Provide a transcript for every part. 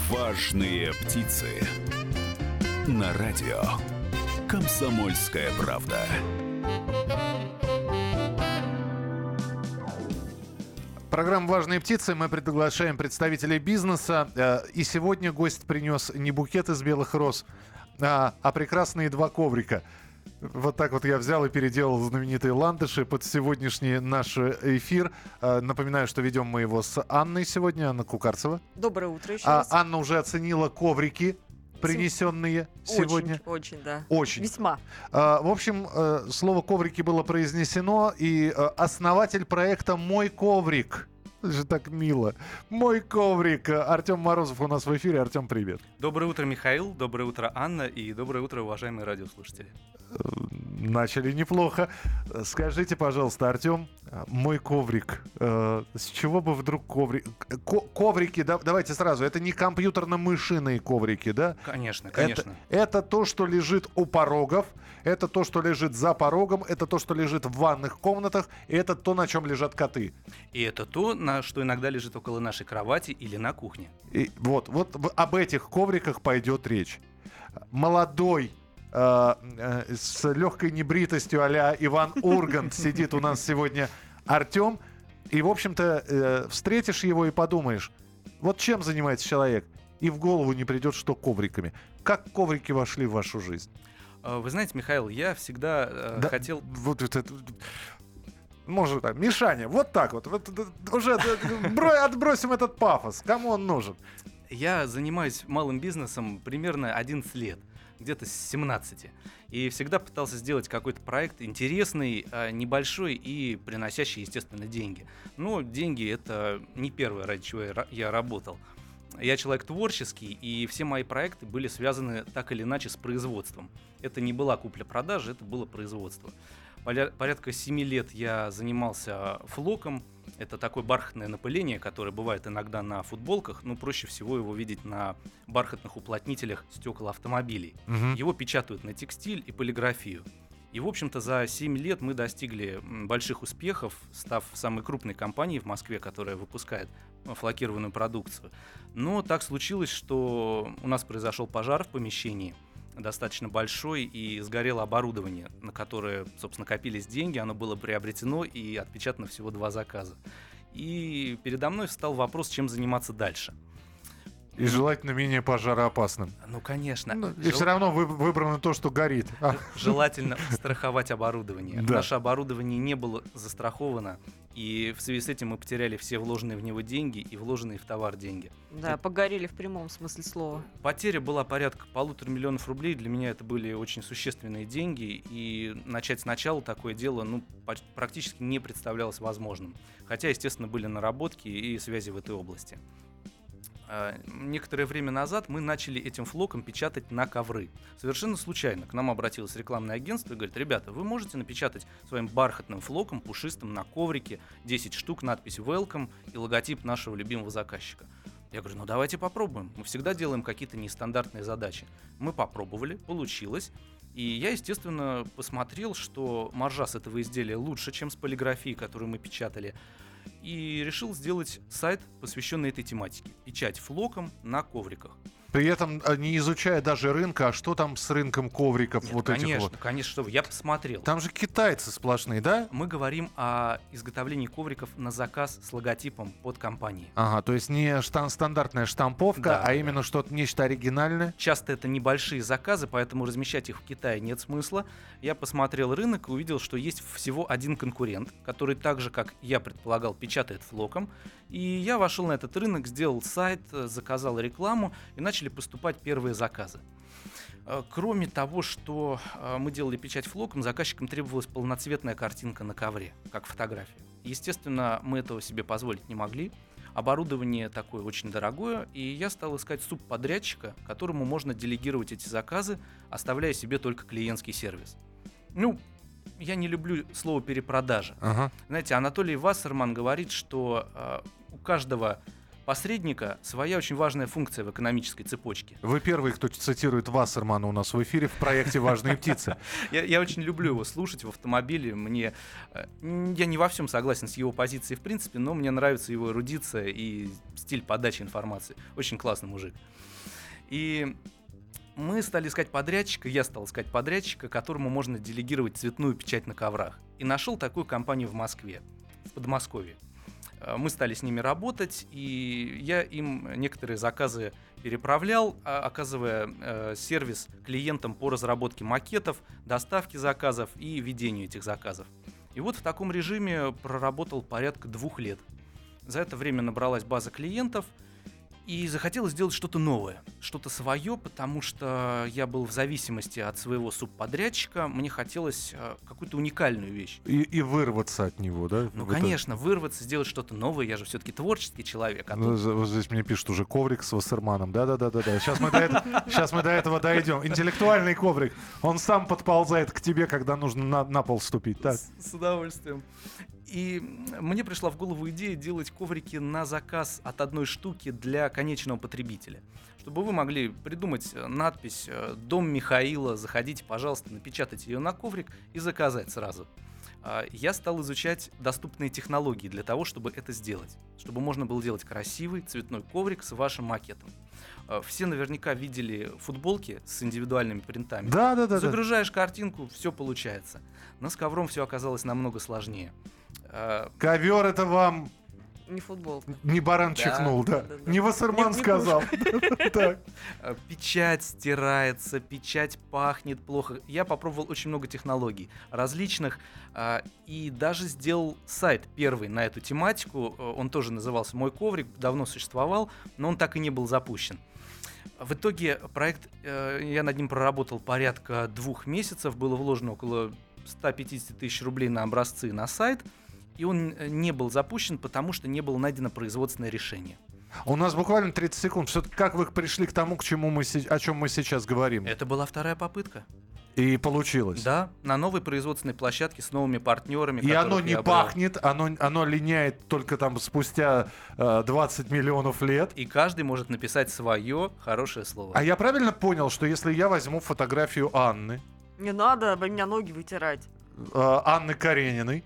Важные птицы. На радио «Комсомольская правда». Программа «Важные птицы». Мы приглашаем представителей бизнеса. И сегодня гость принес не букет из белых роз, а прекрасные 2 коврика. Вот так вот я взял и переделал знаменитые ландыши под сегодняшний наш эфир. Напоминаю, что ведем мы его с Анной сегодня, Анна Кукарцева. Доброе утро еще раз. Анна уже оценила коврики, принесенные сегодня. Очень, да. Очень. Весьма. В общем, слово «коврики» было произнесено, и основатель проекта «Мой коврик». Это же так мило. «Мой коврик». Артем Морозов у нас в эфире. Артем, привет. Доброе утро, Михаил. Доброе утро, Анна. И доброе утро, уважаемые радиослушатели. Начали неплохо. Скажите, пожалуйста, Артем, «Мой коврик». С чего бы вдруг коврик? Коврики, давайте сразу. Это не компьютерно-мышиные коврики, да? Конечно, конечно. Это то, что лежит у порогов. Это то, что лежит за порогом. Это то, что лежит в ванных комнатах. И это то, на чем лежат коты. И это то, что иногда лежит около нашей кровати или на кухне. И вот об этих ковриках пойдет речь. Молодой, с легкой небритостью а-ля Иван Ургант сидит у нас сегодня Артем. И, в общем-то, встретишь его и подумаешь, вот чем занимается человек. И в голову не придет, что ковриками. Как коврики вошли в вашу жизнь? Вы знаете, Михаил, я всегда хотел... Вот это... Может, так, Мишаня, вот так вот уже отбросим этот пафос. Кому он нужен? Я занимаюсь малым бизнесом примерно 11 лет, где-то с 17. И всегда пытался сделать какой-то проект интересный, небольшой и приносящий, естественно, деньги. Но деньги — это не первое, ради чего я работал. Я человек творческий, и все мои проекты были связаны так или иначе с производством. Это не была купля-продажа, это было производство. Порядка 7 лет я занимался флоком. Это такое бархатное напыление, которое бывает иногда на футболках, но проще всего его видеть на бархатных уплотнителях стекол автомобилей. Угу. Его печатают на текстиль и полиграфию. И, в общем-то, за 7 лет мы достигли больших успехов, став самой крупной компанией в Москве, которая выпускает флокированную продукцию. Но так случилось, что у нас произошел пожар в помещении, достаточно большой, и сгорело оборудование, на которое, собственно, копились деньги. Оно было приобретено и отпечатано всего 2 заказа. И передо мной встал вопрос, чем заниматься дальше. И желательно менее пожароопасным. Ну, конечно. И все равно выбрано то, что горит. Желательно страховать оборудование. Да. Наше оборудование не было застраховано, и в связи с этим мы потеряли все вложенные в него деньги и вложенные в товар деньги. Да, погорели в прямом смысле слова. Потеря была порядка 1,5 миллиона рублей. Для меня это были очень существенные деньги, и начать сначала такое дело практически не представлялось возможным. Хотя, естественно, были наработки и связи в этой области. Некоторое время назад мы начали этим флоком печатать на ковры. Совершенно случайно к нам обратилось рекламное агентство и говорит: ребята, вы можете напечатать своим бархатным флоком, пушистым, на коврике 10 штук, надпись «Welcome» и логотип нашего любимого заказчика. Я говорю, давайте попробуем. Мы всегда делаем какие-то нестандартные задачи. Мы попробовали, получилось. И я, естественно, посмотрел, что маржа с этого изделия лучше, чем с полиграфией, которую мы печатали. И решил сделать сайт, посвященный этой тематике. Печать флоком на ковриках. При этом не изучая даже рынка, а что там с рынком ковриков? Нет, вот конечно, этих вот? конечно, что вы, я посмотрел. Там же китайцы сплошные, да? Мы говорим о изготовлении ковриков на заказ с логотипом под компанией. Ага, то есть не стандартная штамповка, Да, а именно что-то, нечто оригинальное. Часто это небольшие заказы, поэтому размещать их в Китае нет смысла. Я посмотрел рынок и увидел, что есть всего один конкурент, который так же, как я предполагал, печатает флоком. И я вошел на этот рынок, сделал сайт, заказал рекламу, и начали поступать первые заказы. Кроме того, что мы делали печать флоком, заказчикам требовалась полноцветная картинка на ковре, как фотография. Естественно, мы этого себе позволить не могли. Оборудование такое очень дорогое, и я стал искать субподрядчика, которому можно делегировать эти заказы, оставляя себе только клиентский сервис. Я не люблю слово «перепродажа». Ага. Знаете, Анатолий Вассерман говорит, что у каждого посредника своя очень важная функция в экономической цепочке. Вы первый, кто цитирует Вассермана у нас в эфире в проекте «Важные птицы». Я очень люблю его слушать в автомобиле. Я не во всем согласен с его позицией в принципе, но мне нравится его эрудиция и стиль подачи информации. Очень классный мужик. И мы стали искать подрядчика, я стал искать подрядчика, которому можно делегировать цветную печать на коврах. И нашел такую компанию в Москве, в Подмосковье. Мы стали с ними работать, и я им некоторые заказы переправлял, оказывая сервис клиентам по разработке макетов, доставке заказов и ведению этих заказов. И вот в таком режиме проработал порядка 2 лет. За это время набралась база клиентов, и захотелось сделать что-то новое, что-то свое, потому что я был в зависимости от своего субподрядчика, мне хотелось какую-то уникальную вещь. И вырваться от него, да? Ну, конечно, вырваться, сделать что-то новое, я же все-таки творческий человек. Вот здесь мне пишут уже коврик с Вассерманом. Да. Сейчас мы до этого дойдем. Интеллектуальный коврик. Он сам подползает к тебе, когда нужно на пол ступить. Так. С удовольствием. И мне пришла в голову идея делать коврики на заказ от одной штуки для конечного потребителя. Чтобы вы могли придумать надпись «Дом Михаила», заходите, пожалуйста, напечатать ее на коврик и заказать сразу. Я стал изучать доступные технологии для того, чтобы это сделать. Чтобы можно было делать красивый цветной коврик с вашим макетом. Все наверняка видели футболки с индивидуальными принтами. Да. Загружаешь картинку, все получается. Но с ковром все оказалось намного сложнее. Ковер — это вам Не футболка. не баран чихнул, да. Не Вассерман сказал. Так. Печать стирается, печать пахнет плохо. Я попробовал очень много технологий различных и даже сделал сайт первый на эту тематику. Он тоже назывался «Мой коврик», давно существовал, но он так и не был запущен. В итоге проект, я над ним проработал порядка 2 месяцев, было вложено около 150 тысяч рублей на образцы на сайт, и он не был запущен, потому что не было найдено производственное решение. У нас буквально 30 секунд. Все-таки как вы пришли к тому, о чем мы сейчас говорим? Это была вторая попытка. И получилось. Да, на новой производственной площадке с новыми партнерами. И оно не пахнет, оно линяет только там спустя 20 миллионов лет. И каждый может написать свое хорошее слово. А я правильно понял, что если я возьму фотографию Анны, Не надо об меня ноги вытирать. Анны Карениной,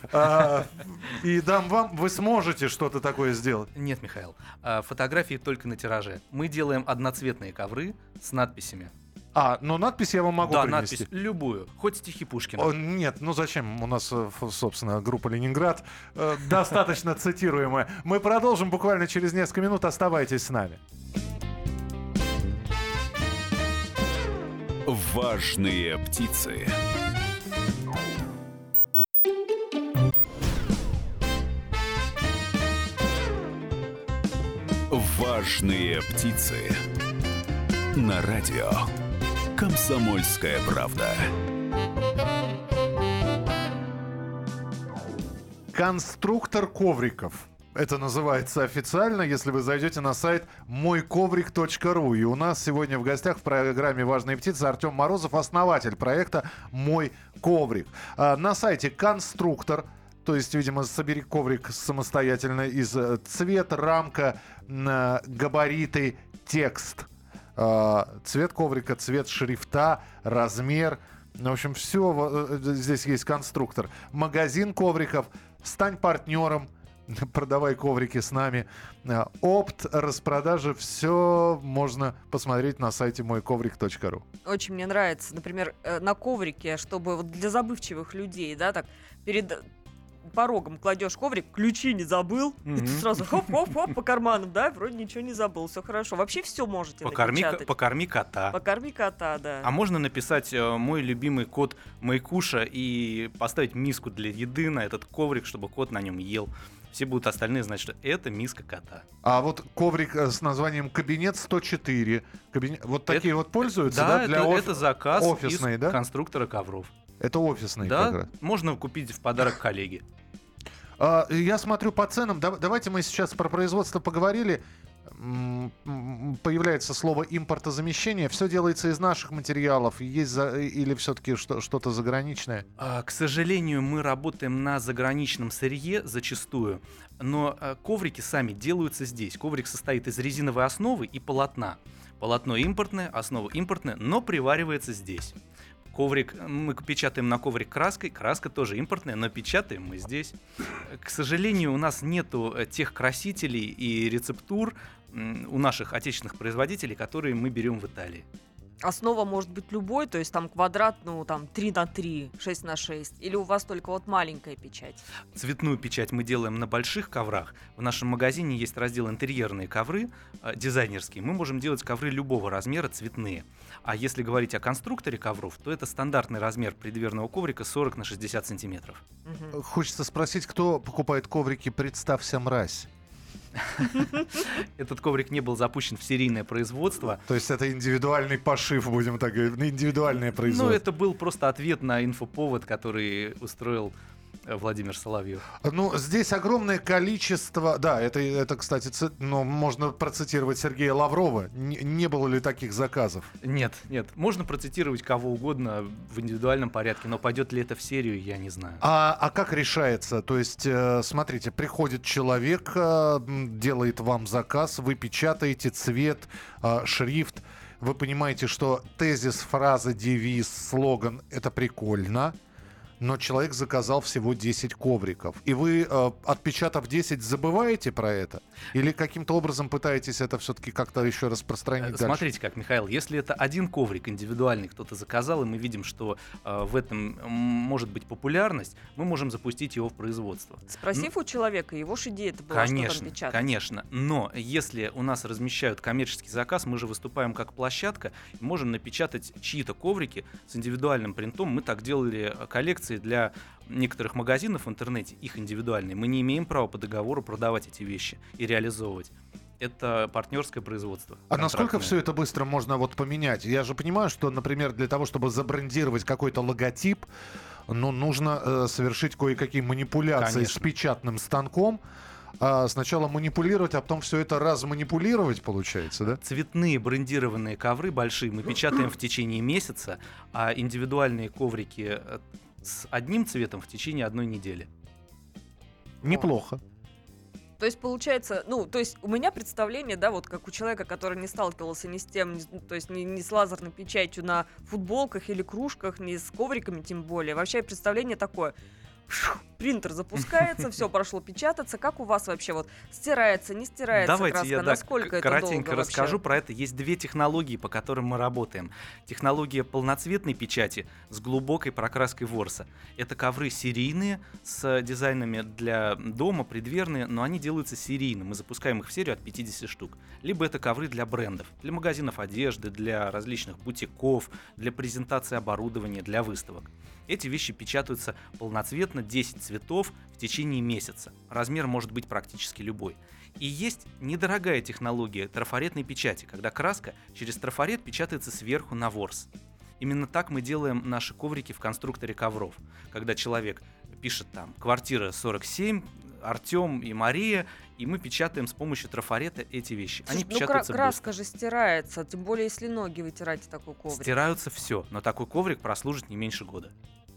и дам вам, вы сможете что-то такое сделать? Нет, Михаил, фотографии только на тираже. Мы делаем одноцветные ковры с надписями. Но надпись я вам могу Да, принести. надпись любую, хоть стихи Пушкина. Нет, зачем? У нас, собственно, группа «Ленинград» достаточно цитируемая. Мы продолжим буквально через несколько минут. Оставайтесь с нами. Важные птицы. Важные птицы. На радио «Комсомольская правда». Конструктор ковриков. Это называется официально, если вы зайдете на сайт мойковрик.ру. И у нас сегодня в гостях в программе «Важные птицы» Артем Морозов, основатель проекта «Мой коврик». На сайте конструктор, то есть, видимо, собери коврик самостоятельно из цвет, рамка, габариты, текст. Цвет коврика, цвет шрифта, размер. В общем, все здесь есть конструктор. Магазин ковриков. Стань партнером. Продавай коврики с нами. Опт, распродажи. Все можно посмотреть на сайте мойковрик.ру. Очень мне нравится, например, на коврике, чтобы вот для забывчивых людей, да, так перед порогом кладешь коврик, ключи не забыл, и ты сразу хоп-хоп-хоп по карманам, да, вроде ничего не забыл, все хорошо. Вообще все можете напечатать. Покорми кота. Покорми кота, да. А можно написать мой любимый кот Майкуша и поставить миску для еды на этот коврик, чтобы кот на нем ел. Все будут остальные знать, что это миска кота. А вот коврик с названием «Кабинет 104». Вот такие вот пользуются, да? Это заказ офисный, из да? конструктора ковров. Это офисный как раз. Да, можно купить в подарок коллеге. Я смотрю по ценам. Давайте мы сейчас про производство поговорили. появляется слово импортозамещение, все делается из наших материалов, или все-таки что-то заграничное? К сожалению, мы работаем на заграничном сырье зачастую, но коврики сами делаются здесь. Коврик состоит из резиновой основы и полотна. Полотно импортное, основа импортная, но приваривается здесь. Коврик, мы печатаем на коврик краской, краска тоже импортная, но печатаем мы здесь. К сожалению, у нас нету тех красителей и рецептур у наших отечественных производителей, которые мы берем в Италии. Основа может быть любой, то есть там квадрат, ну там 3x3, 6x6, или у вас только вот маленькая печать? Цветную печать мы делаем на больших коврах. В нашем магазине есть раздел интерьерные ковры, дизайнерские. Мы можем делать ковры любого размера, цветные. А если говорить о конструкторе ковров, то это стандартный размер преддверного коврика 40 на 60 сантиметров. Хочется спросить, кто покупает коврики «Представься, мразь»? Этот коврик не был запущен в серийное производство. То есть это индивидуальный пошив, будем так говорить, индивидуальное производство. Ну, это был просто ответ на инфоповод, который устроил Владимир Соловьев. Ну, здесь огромное количество... Да, это кстати, можно процитировать Сергея Лаврова. Не было ли таких заказов? Нет. Можно процитировать кого угодно в индивидуальном порядке, но пойдет ли это в серию, я не знаю. А как решается? То есть, смотрите, приходит человек, делает вам заказ, вы печатаете цвет, шрифт. Вы понимаете, что тезис, фраза, девиз, слоган — это прикольно. Но человек заказал всего 10 ковриков. И вы, отпечатав 10, забываете про это? Или каким-то образом пытаетесь это все-таки как-то еще распространить дальше? Смотрите как, Михаил, если это один коврик индивидуальный кто-то заказал, и мы видим, что в этом может быть популярность, мы можем запустить его в производство. Спросив у человека, его же идея это была, что там печатать. Конечно. Но если у нас размещают коммерческий заказ, мы же выступаем как площадка, и можем напечатать чьи-то коврики с индивидуальным принтом. Мы так делали коллекции для некоторых магазинов в интернете, их индивидуальные. Мы не имеем права по договору продавать эти вещи и реализовывать. Это партнерское производство. А насколько все это быстро можно поменять? Я же понимаю, что, например, для того, чтобы забрендировать какой-то логотип, нужно совершить кое-какие манипуляции, конечно, с печатным станком. Сначала манипулировать, а потом все это разманипулировать, получается, да? Цветные брендированные ковры большие мы печатаем в течение месяца, а индивидуальные коврики с одним цветом в течение 1 недели. Неплохо. То есть, получается, у меня представление, да, вот как у человека, который не сталкивался ни с тем, то есть ни с лазерной печатью на футболках или кружках, ни с ковриками тем более. Вообще представление такое. Принтер запускается, все прошло печататься. Как у вас вообще стирается, не стирается краска? Давайте я насколько это коротенько долго расскажу вообще? про это. Есть 2 технологии, по которым мы работаем. Технология полноцветной печати с глубокой прокраской ворса. Это ковры серийные с дизайнами для дома, преддверные, но они делаются серийно. Мы запускаем их в серию от 50 штук. Либо это ковры для брендов, для магазинов одежды, для различных бутиков, для презентации оборудования, для выставок. Эти вещи печатаются полноцветно, 10 цветов в течение месяца. Размер может быть практически любой. И есть недорогая технология трафаретной печати, когда краска через трафарет печатается сверху на ворс. Именно так мы делаем наши коврики в конструкторе ковров. Когда человек пишет там «Квартира 47», Артем и Мария, и мы печатаем с помощью трафарета эти вещи. Слушай, они печатаются краска же стирается, тем более если ноги вытираете такой коврик. Стираются все, но такой коврик прослужит не меньше года.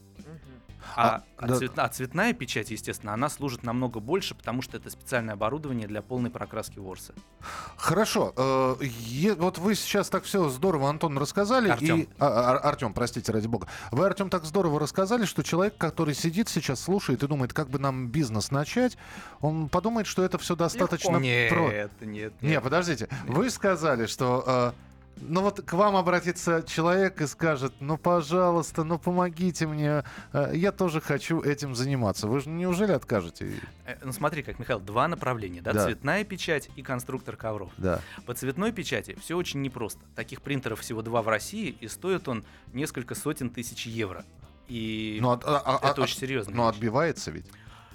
Да. Цветная печать, естественно, она служит намного больше, потому что это специальное оборудование для полной прокраски ворса. Хорошо. Вот вы сейчас так все здорово, Антон, рассказали. Артем. Артем, простите, ради бога. Вы, Артем, так здорово рассказали, что человек, который сидит сейчас, слушает и думает, как бы нам бизнес начать, он подумает, что это все достаточно... Нет. Не, подождите. Вы сказали, что... к вам обратится человек и скажет: пожалуйста, помогите мне, я тоже хочу этим заниматься. Вы же неужели откажете? Смотри, как, Михаил, 2 направления, да? Цветная печать и конструктор ковров. Да. По цветной печати все очень непросто. Таких принтеров всего 2 в России, и стоит он несколько сотен тысяч евро. И это очень серьезно. Но отбивается ведь?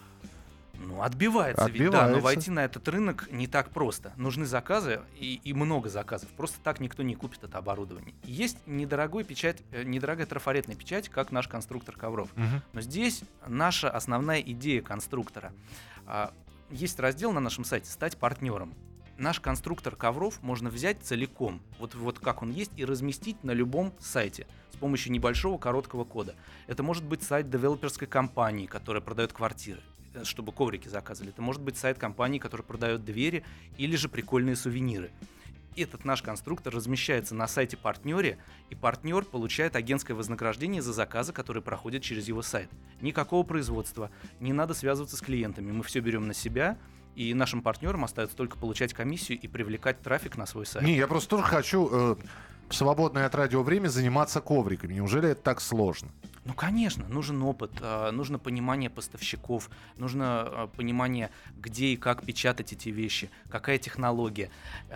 Отбивается ведь, да, но войти на этот рынок не так просто. Нужны заказы и много заказов. Просто так никто не купит это оборудование. Есть недорогая трафаретная печать, как наш конструктор ковров. Но здесь наша основная идея конструктора. Есть раздел на нашем сайте «Стать партнером». наш конструктор ковров можно взять целиком, вот как он есть, и разместить на любом сайте с помощью небольшого короткого кода. Это может быть сайт девелоперской компании, которая продает квартиры, чтобы коврики заказывали. Это может быть сайт компании, которая продает двери или же прикольные сувениры. Этот наш конструктор размещается на сайте партнере, и партнер получает агентское вознаграждение за заказы, которые проходят через его сайт. Никакого производства, не надо связываться с клиентами, мы все берем на себя, и нашим партнерам остается только получать комиссию и привлекать трафик на свой сайт. Не, я просто тоже хочу в свободное от радио время заниматься ковриками. Неужели это так сложно? Ну, конечно, нужен опыт, нужно понимание поставщиков, нужно понимание, где и как печатать эти вещи, какая технология.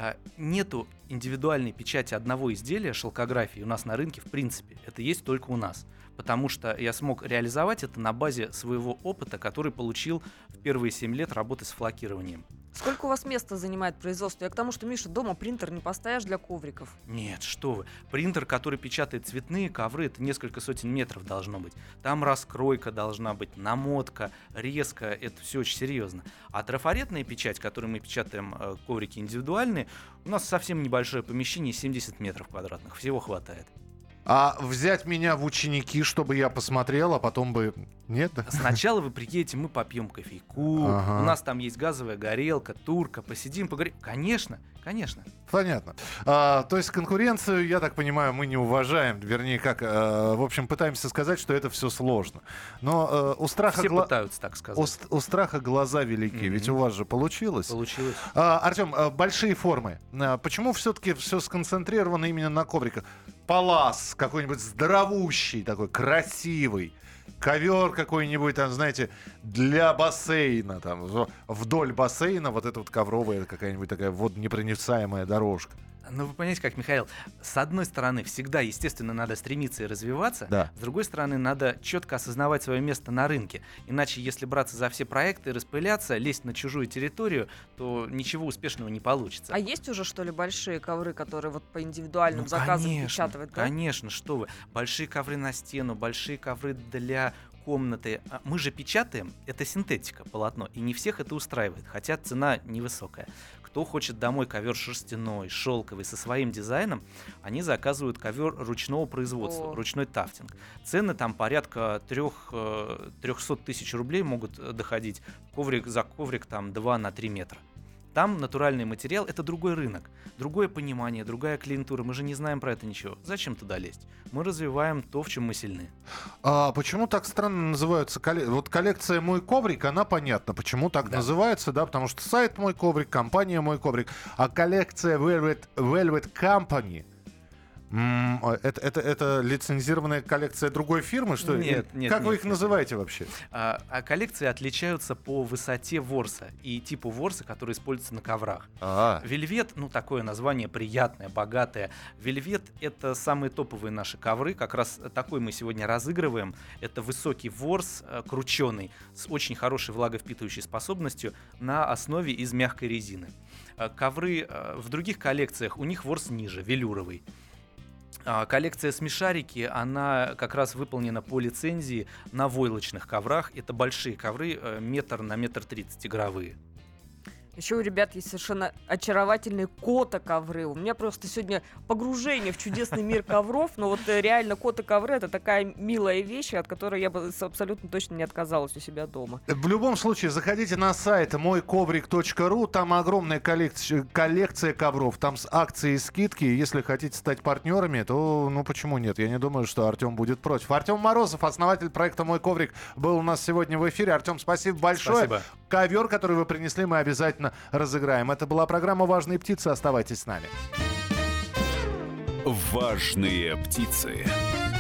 Нету индивидуальной печати одного изделия шелкографии у нас на рынке в принципе. Это есть только у нас. Потому что я смог реализовать это на базе своего опыта, который получил в первые 7 лет работы с флокированием. Сколько у вас места занимает производство? Я к тому, что, Миша, дома принтер не поставишь для ковриков. Нет, что вы. Принтер, который печатает цветные ковры, это несколько сотен метров должно быть. Там раскройка должна быть, намотка, резка, это все очень серьезно. А трафаретная печать, которой мы печатаем коврики индивидуальные, у нас совсем небольшое помещение, 70 метров квадратных, всего хватает. А взять меня в ученики, чтобы я посмотрел, а потом бы... Нет? Сначала вы приедете, мы попьем кофейку, Ага. у нас там есть газовая горелка, турка, посидим, поговорим. Конечно, конечно. Понятно. То есть конкуренцию, я так понимаю, мы не уважаем. Вернее, в общем, пытаемся сказать, что это все сложно. Но у страха... Все пытаются так сказать. У страха глаза велики. Ведь у вас же получилось. Получилось. Артем, большие формы. Почему все-таки все сконцентрировано именно на ковриках? Палас какой-нибудь здоровущий такой, красивый. Ковер какой-нибудь, там, знаете, для бассейна, там, вдоль бассейна вот эта вот ковровая какая-нибудь такая водонепроницаемая дорожка. Ну, вы понимаете как, Михаил, с одной стороны, всегда, естественно, надо стремиться и развиваться, Да. с другой стороны, надо четко осознавать свое место на рынке. Иначе, если браться за все проекты, распыляться, лезть на чужую территорию, то ничего успешного не получится. А есть уже, что ли, большие ковры, которые вот по индивидуальным заказам печатают? Да? Конечно, что вы. Большие ковры на стену, большие ковры для комнаты. Мы же печатаем, это синтетика, полотно, и не всех это устраивает, хотя цена невысокая. Кто хочет домой ковер шерстяной, шелковый, со своим дизайном, они заказывают ковер ручного производства, ручной тафтинг. Цены там порядка 300 тысяч рублей могут доходить, коврик за коврик там 2 на 3 метра. Там натуральный материал — это другой рынок, другое понимание, другая клиентура. Мы же не знаем про это ничего. Зачем туда лезть? Мы развиваем то, в чем мы сильны. А почему так странно называются вот коллекция «Мой коврик», она понятна, почему так называется, да, потому что сайт «Мой коврик», компания «Мой коврик», а коллекция Velvet Company — это лицензированная коллекция другой фирмы, что ли? Нет, Как вы нет, их называете вообще? А коллекции отличаются по высоте ворса и типу ворса, который используется на коврах. Вельвет, ну такое название приятное, богатое. Вельвет — это самые топовые наши ковры, как раз такой мы сегодня разыгрываем. Это высокий ворс, крученый, с очень хорошей влаговпитывающей способностью на основе из мягкой резины. Ковры в других коллекциях, у них ворс ниже, велюровый. Коллекция «Смешарики», она как раз выполнена по лицензии на войлочных коврах. Это большие ковры, 1 на 1,30 м игровые. Еще у ребят есть совершенно очаровательные кота-ковры. У меня просто сегодня погружение в чудесный мир ковров. Но вот реально кота-ковры — это такая милая вещь, от которой я бы абсолютно точно не отказалась у себя дома. В любом случае, заходите на сайт мойковрик.ру. Там огромная коллекция ковров. Там с акцией и скидки. Если хотите стать партнерами, то ну почему нет? Я не думаю, что Артем будет против. Артем Морозов, основатель проекта «Мой коврик», был у нас сегодня в эфире. Артем, спасибо большое. Спасибо. Ковер, который вы принесли, мы обязательно разыграем. Это была программа «Важные птицы». Оставайтесь с нами. Важные птицы.